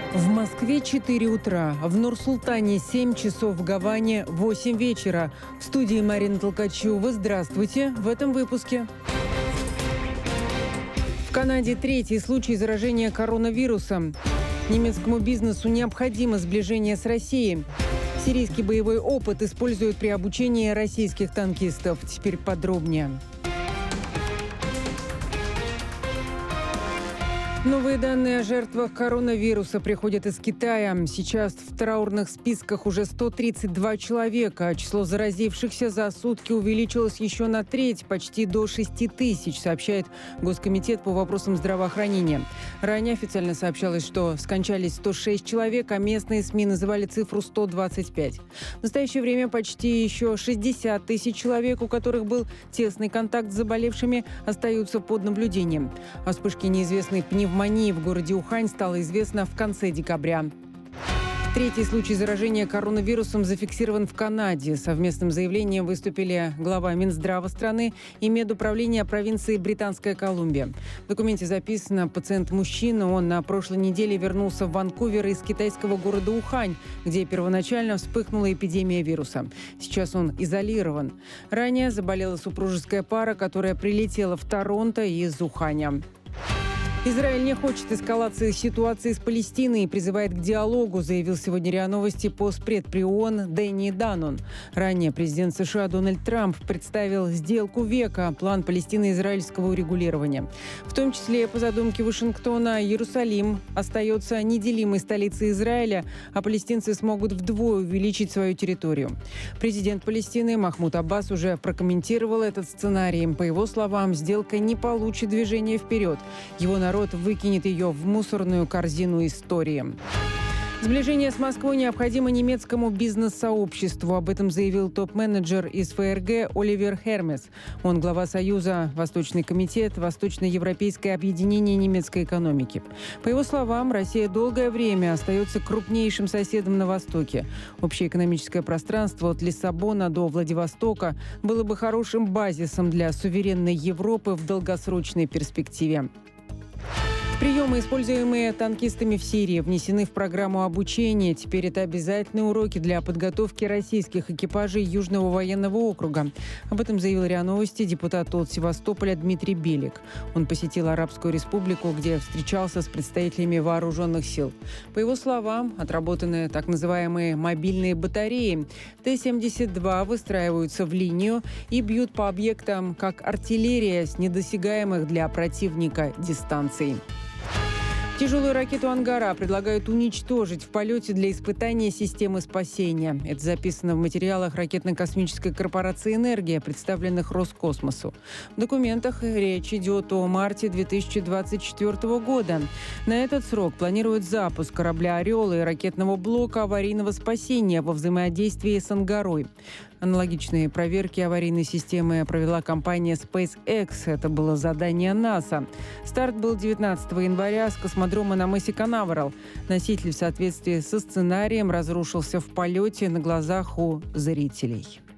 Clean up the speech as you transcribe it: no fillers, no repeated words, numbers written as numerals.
В Москве 4 утра, в Нур-Султане 7 часов, в Гаване 8 вечера. В студии Марина Толкачева. Здравствуйте. В этом выпуске. В Канаде третий случай заражения коронавирусом. Немецкому бизнесу необходимо сближение с Россией. Сирийский боевой опыт используют при обучении российских танкистов. Теперь подробнее. Новые данные о жертвах коронавируса приходят из Китая. Сейчас в траурных списках уже 132 человека. А число заразившихся за сутки увеличилось еще на треть, почти до 6 тысяч, сообщает Госкомитет по вопросам здравоохранения. Ранее официально сообщалось, что скончались 106 человек, а местные СМИ называли цифру 125. В настоящее время почти еще 60 тысяч человек, у которых был тесный контакт с заболевшими, остаются под наблюдением. О вспышке неизвестной пневмонии в городе Ухань стало известно в конце декабря. Третий случай заражения коронавирусом зафиксирован в Канаде. Совместным заявлением выступили глава Минздрава страны и медуправления провинции Британская Колумбия. В документе записано: пациент-мужчина. Он на прошлой неделе вернулся в Ванкувер из китайского города Ухань, где первоначально вспыхнула эпидемия вируса. Сейчас он изолирован. Ранее заболела супружеская пара, которая прилетела в Торонто из Уханя. Израиль не хочет эскалации ситуации с Палестиной и призывает к диалогу, заявил сегодня РИА Новости постпред при ООН Дэнни Данон. Ранее президент США Дональд Трамп представил сделку века – план палестино-израильского урегулирования. В том числе, по задумке Вашингтона, Иерусалим остается неделимой столицей Израиля, а палестинцы смогут вдвое увеличить свою территорию. Президент Палестины Махмуд Аббас уже прокомментировал этот сценарий. По его словам, сделка не получит движения вперед. Его народ выкинет ее в мусорную корзину истории. Сближение с Москвой необходимо немецкому бизнес-сообществу. Об этом заявил топ-менеджер из ФРГ Оливер Хермес. Он глава Союза «Восточный комитет», Восточноевропейское объединение немецкой экономики. По его словам, Россия долгое время остается крупнейшим соседом на Востоке. Общее экономическое пространство от Лиссабона до Владивостока было бы хорошим базисом для суверенной Европы в долгосрочной перспективе. Приемы, используемые танкистами в Сирии, внесены в программу обучения. Теперь это обязательные уроки для подготовки российских экипажей Южного военного округа. Об этом заявил РИА Новости депутат от Севастополя Дмитрий Белик. Он посетил Арабскую Республику, где встречался с представителями вооруженных сил. По его словам, отработаны так называемые мобильные батареи. Т-72 выстраиваются в линию и бьют по объектам, как артиллерия, с недосягаемых для противника дистанций. Тяжелую ракету «Ангара» предлагают уничтожить в полете для испытания системы спасения. Это записано в материалах ракетно-космической корпорации «Энергия», представленных Роскосмосу. В документах речь идет о марте 2024 года. На этот срок планируют запуск корабля «Орел» и ракетного блока аварийного спасения во взаимодействии с «Ангарой». Аналогичные проверки аварийной системы провела компания SpaceX. Это было задание НАСА. Старт был 19 января с космодрома на мысе Канаверал. Носитель в соответствии со сценарием разрушился в полете на глазах у зрителей.